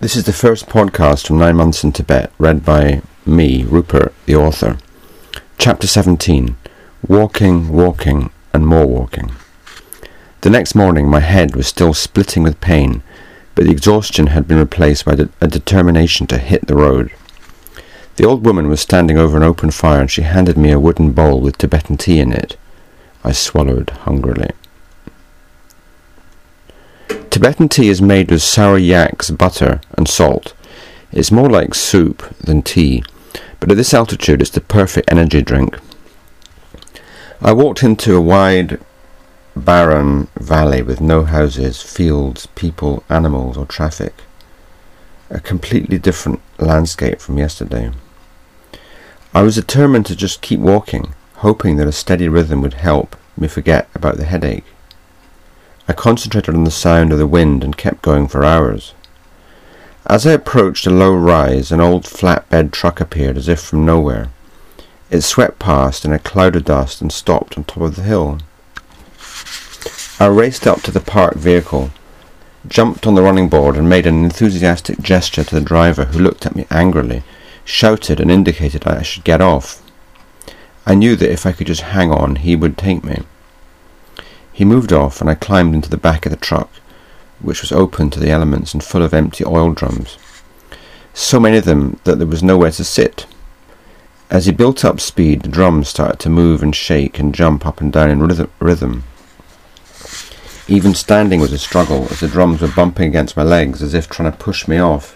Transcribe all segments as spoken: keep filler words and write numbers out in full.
This is the first podcast from Nine Months in Tibet, read by me, Rupert, the author. Chapter seventeen. Walking, walking, and more walking. The next morning my head was still splitting with pain, but the exhaustion had been replaced by a determination to hit the road. The old woman was standing over an open fire and she handed me a wooden bowl with Tibetan tea in it. I swallowed hungrily. Tibetan tea is made with sour yaks, butter, and salt. It's more like soup than tea, but at this altitude it's the perfect energy drink. I walked into a wide, barren valley with no houses, fields, people, animals, or traffic. A completely different landscape from yesterday. I was determined to just keep walking, hoping that a steady rhythm would help me forget about the headache. I concentrated on the sound of the wind and kept going for hours. As I approached a low rise, an old flatbed truck appeared as if from nowhere. It swept past in a cloud of dust and stopped on top of the hill. I raced up to the parked vehicle, jumped on the running board and made an enthusiastic gesture to the driver, who looked at me angrily, shouted and indicated I should get off. I knew that if I could just hang on, he would take me. He moved off and I climbed into the back of the truck, which was open to the elements and full of empty oil drums. So many of them that there was nowhere to sit. As he built up speed, the drums started to move and shake and jump up and down in rhythm. Even standing was a struggle, as the drums were bumping against my legs as if trying to push me off.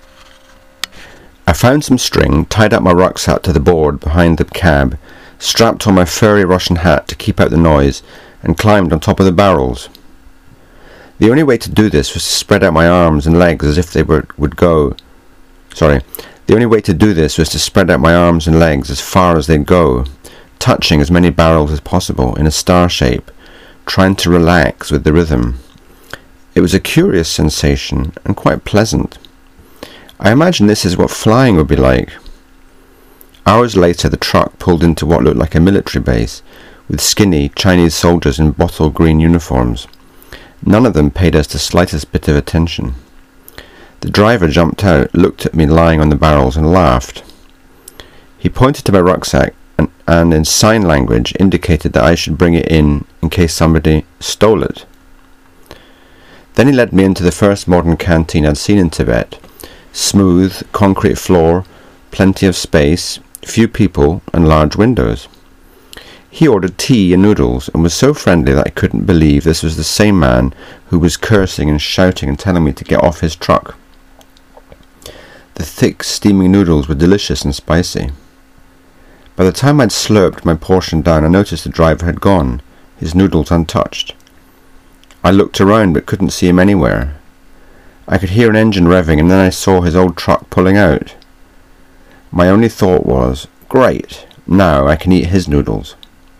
I found some string, tied up my rucksack to the board behind the cab, strapped on my furry Russian hat to keep out the noise, and climbed on top of the barrels. The only way to do this was to spread out my arms and legs as if they were, would go. Sorry. The only way to do this was to spread out my arms and legs as far as they'd go, touching as many barrels as possible in a star shape, trying to relax with the rhythm. It was a curious sensation and quite pleasant. I imagine this is what flying would be like. Hours later, the truck pulled into what looked like a military base, with skinny Chinese soldiers in bottle green uniforms. None of them paid us the slightest bit of attention. The driver jumped out, looked at me lying on the barrels, and laughed. He pointed to my rucksack and, and in sign language indicated that I should bring it in in case somebody stole it. Then he led me into the first modern canteen I'd seen in Tibet. Smooth, concrete floor, plenty of space, few people, and large windows. He ordered tea and noodles and was so friendly that I couldn't believe this was the same man who was cursing and shouting and telling me to get off his truck. The thick, steaming noodles were delicious and spicy. By the time I'd slurped my portion down, I noticed the driver had gone, his noodles untouched. I looked around but couldn't see him anywhere. I could hear an engine revving and then I saw his old truck pulling out. My only thought was, great, now I can eat his noodles.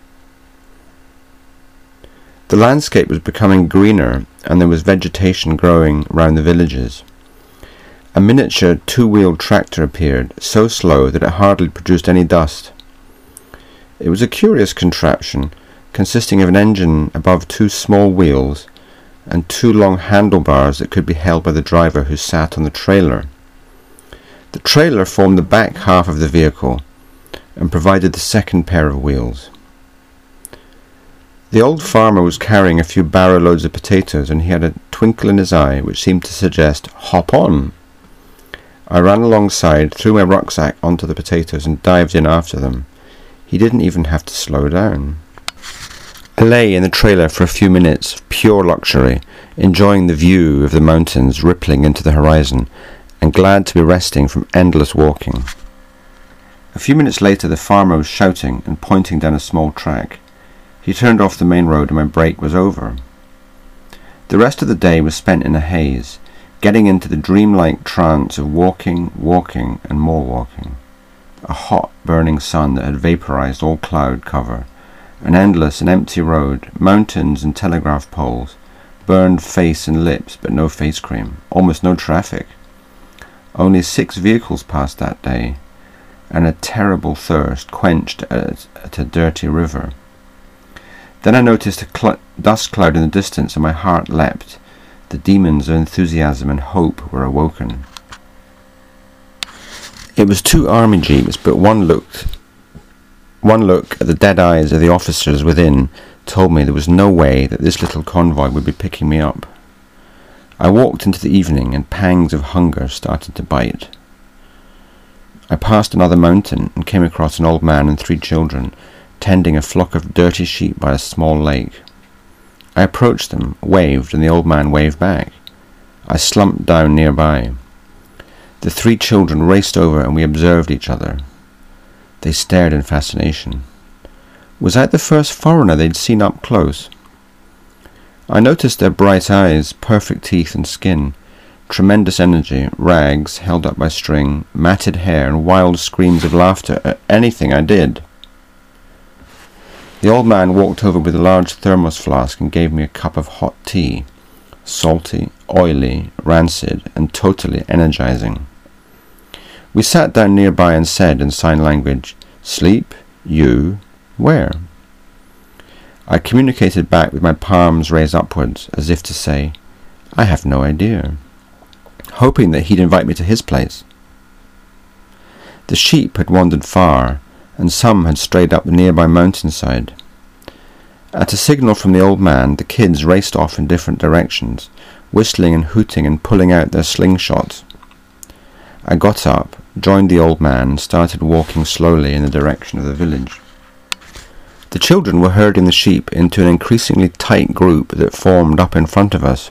The landscape was becoming greener and there was vegetation growing round the villages. A miniature two-wheeled tractor appeared, so slow that it hardly produced any dust. It was a curious contraption, consisting of an engine above two small wheels and two long handlebars that could be held by the driver who sat on the trailer. The trailer formed the back half of the vehicle and provided the second pair of wheels. The old farmer was carrying a few barrow loads of potatoes and he had a twinkle in his eye which seemed to suggest, hop on. I ran alongside, threw my rucksack onto the potatoes and dived in after them. He didn't even have to slow down. I lay in the trailer for a few minutes of pure luxury, enjoying the view of the mountains rippling into the horizon and glad to be resting from endless walking. A few minutes later the farmer was shouting and pointing down a small track. He turned off the main road and my break was over. The rest of the day was spent in a haze, getting into the dreamlike trance of walking, walking, and more walking. A hot, burning sun that had vaporized all cloud cover, an endless and empty road, mountains and telegraph poles, burned face and lips but no face cream, almost no traffic. Only six vehicles passed that day, and a terrible thirst quenched at, at a dirty river. Then I noticed a cl- dust cloud in the distance and my heart leapt. The demons of enthusiasm and hope were awoken. It was two army jeeps, but one looked, one look at the dead eyes of the officers within told me there was no way that this little convoy would be picking me up. I walked into the evening and pangs of hunger started to bite. I passed another mountain and came across an old man and three children tending a flock of dirty sheep by a small lake. I approached them, waved, and the old man waved back. I slumped down nearby. The three children raced over and we observed each other. They stared in fascination. Was I the first foreigner they'd seen up close? I noticed their bright eyes, perfect teeth and skin, tremendous energy, rags held up by string, matted hair, and wild screams of laughter at anything I did. The old man walked over with a large thermos flask and gave me a cup of hot tea, salty, oily, rancid, and totally energizing. We sat down nearby and said in sign language, "Sleep? You? Where?" I communicated back with my palms raised upwards, as if to say, "I have no idea," hoping that he'd invite me to his place. The sheep had wandered far, and some had strayed up the nearby mountainside. At a signal from the old man, the kids raced off in different directions, whistling and hooting and pulling out their slingshots. I got up, joined the old man, and started walking slowly in the direction of the village. The children were herding the sheep into an increasingly tight group that formed up in front of us.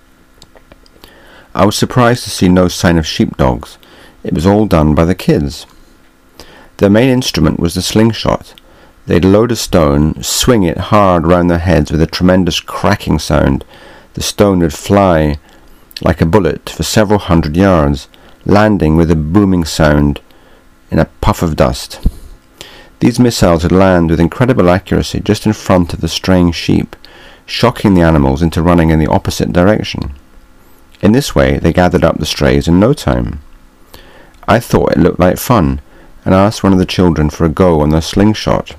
I was surprised to see no sign of sheepdogs. It was all done by the kids. Their main instrument was the slingshot. They'd load a stone, swing it hard round their heads with a tremendous cracking sound. The stone would fly like a bullet for several hundred yards, landing with a booming sound in a puff of dust. These missiles would land with incredible accuracy just in front of the straying sheep, shocking the animals into running in the opposite direction. In this way they gathered up the strays in no time. I thought it looked like fun, and asked one of the children for a go on their slingshot.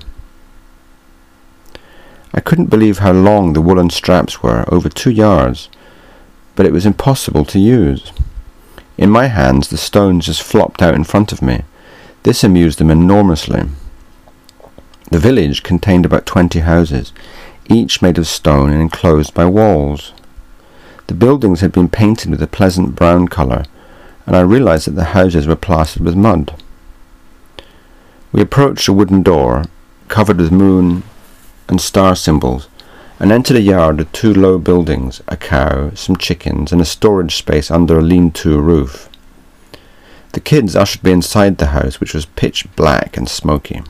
I couldn't believe how long the woolen straps were, over two yards, but it was impossible to use. In my hands the stones just flopped out in front of me. This amused them enormously. The village contained about twenty houses, each made of stone and enclosed by walls. The buildings had been painted with a pleasant brown colour, and I realized that the houses were plastered with mud. We approached a wooden door, covered with moon and star symbols, and entered a yard with two low buildings, a cow, some chickens, and a storage space under a lean-to roof. The kids ushered me inside the house, which was pitch black and smoky.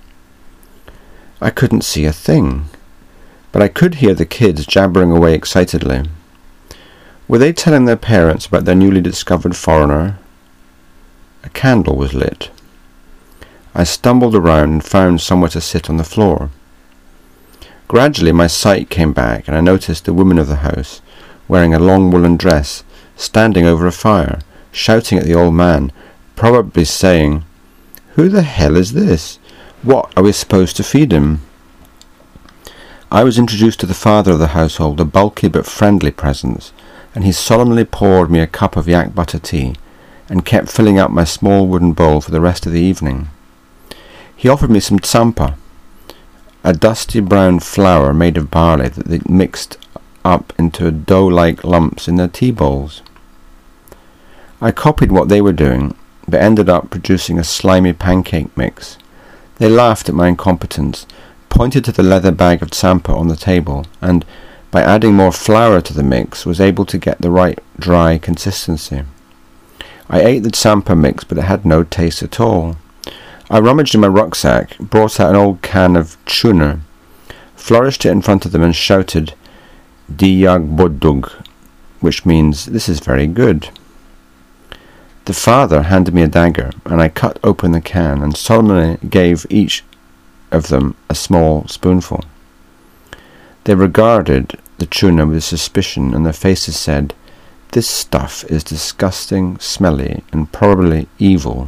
I couldn't see a thing, but I could hear the kids jabbering away excitedly. Were they telling their parents about their newly discovered foreigner? A candle was lit. I stumbled around and found somewhere to sit on the floor. Gradually my sight came back, and I noticed the woman of the house, wearing a long woolen dress, standing over a fire, shouting at the old man, probably saying, "Who the hell is this? What are we supposed to feed him?" I was introduced to the father of the household, a bulky but friendly presence, and he solemnly poured me a cup of yak butter tea, and kept filling up my small wooden bowl for the rest of the evening. He offered me some tsampa, a dusty brown flour made of barley that they mixed up into dough-like lumps in their tea bowls. I copied what they were doing, but ended up producing a slimy pancake mix. They laughed at my incompetence, pointed to the leather bag of tsampa on the table, and, by adding more flour to the mix, was able to get the right dry consistency. I ate the tsampa mix, but it had no taste at all. I rummaged in my rucksack, brought out an old can of tuna, flourished it in front of them, and shouted, "Diyag bodug," which means, "This is very good." The father handed me a dagger, and I cut open the can and solemnly gave each of them a small spoonful. They regarded the tuna with suspicion, and their faces said, "This stuff is disgusting, smelly, and probably evil."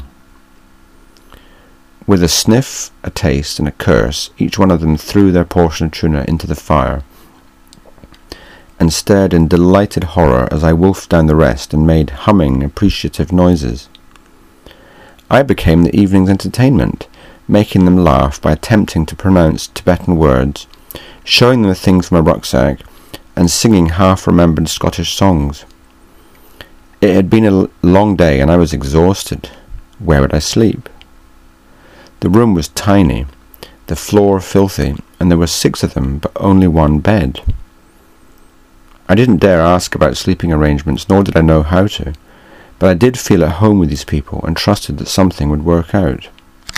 With a sniff, a taste, and a curse, each one of them threw their portion of tuna into the fire, and stared in delighted horror as I wolfed down the rest and made humming, appreciative noises. I became the evening's entertainment, making them laugh by attempting to pronounce Tibetan words, showing them things from my rucksack, and singing half-remembered Scottish songs. It had been a long day and I was exhausted. Where would I sleep? The room was tiny, the floor filthy, and there were six of them, but only one bed. I didn't dare ask about sleeping arrangements, nor did I know how to, but I did feel at home with these people and trusted that something would work out.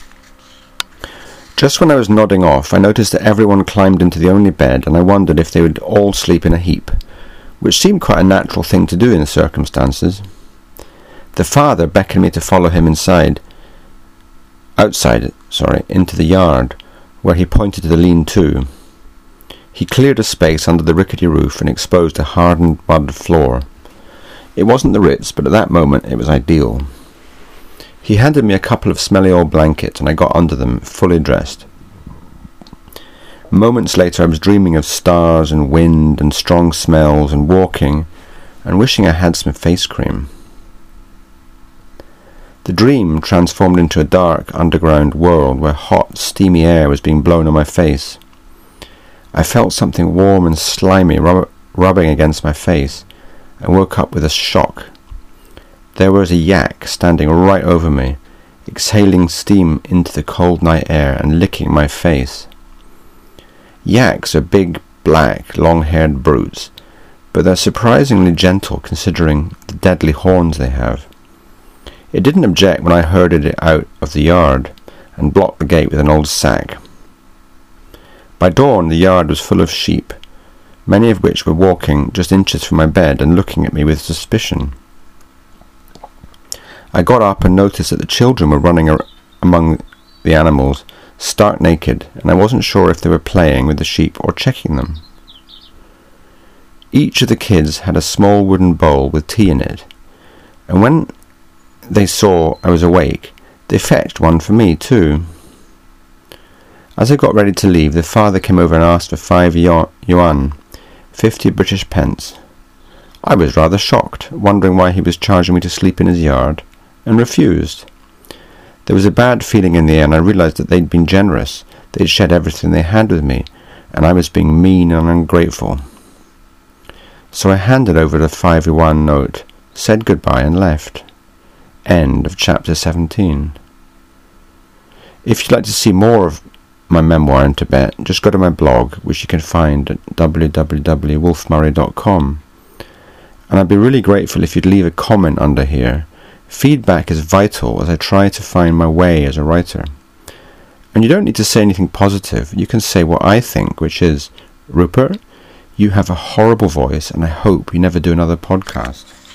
Just when I was nodding off, I noticed that everyone climbed into the only bed, and I wondered if they would all sleep in a heap, which seemed quite a natural thing to do in the circumstances. The father beckoned me to follow him inside, outside, sorry, into the yard, where he pointed to the lean-to. He cleared a space under the rickety roof and exposed a hardened mud floor. It wasn't the Ritz, but at that moment it was ideal. He handed me a couple of smelly old blankets, and I got under them, fully dressed. Moments later I was dreaming of stars and wind and strong smells and walking, and wishing I had some face cream. The dream transformed into a dark underground world where hot, steamy air was being blown on my face. I felt something warm and slimy rub- rubbing against my face, and woke up with a shock. There was a yak standing right over me, exhaling steam into the cold night air and licking my face. Yaks are big, black, long-haired brutes, but they're surprisingly gentle considering the deadly horns they have. It didn't object when I herded it out of the yard and blocked the gate with an old sack. By dawn the yard was full of sheep, many of which were walking just inches from my bed and looking at me with suspicion. I got up and noticed that the children were running ar- among the animals, stark naked, and I wasn't sure if they were playing with the sheep or checking them. Each of the kids had a small wooden bowl with tea in it, and when they saw I was awake, they fetched one for me too. As I got ready to leave, the father came over and asked for five yuan, fifty British pence. I was rather shocked, wondering why he was charging me to sleep in his yard, and refused. There was a bad feeling in the air, and I realized that they'd been generous. They'd shared everything they had with me, and I was being mean and ungrateful. So I handed over the five yuan note, said goodbye, and left. End of chapter seventeen. If you'd like to see more of my memoir in Tibet, just go to my blog, which you can find at w w w dot wolf murray dot com. And I'd be really grateful if you'd leave a comment under here. Feedback is vital as I try to find my way as a writer. And you don't need to say anything positive. You can say what I think, which is, Rupert, you have a horrible voice and I hope you never do another podcast.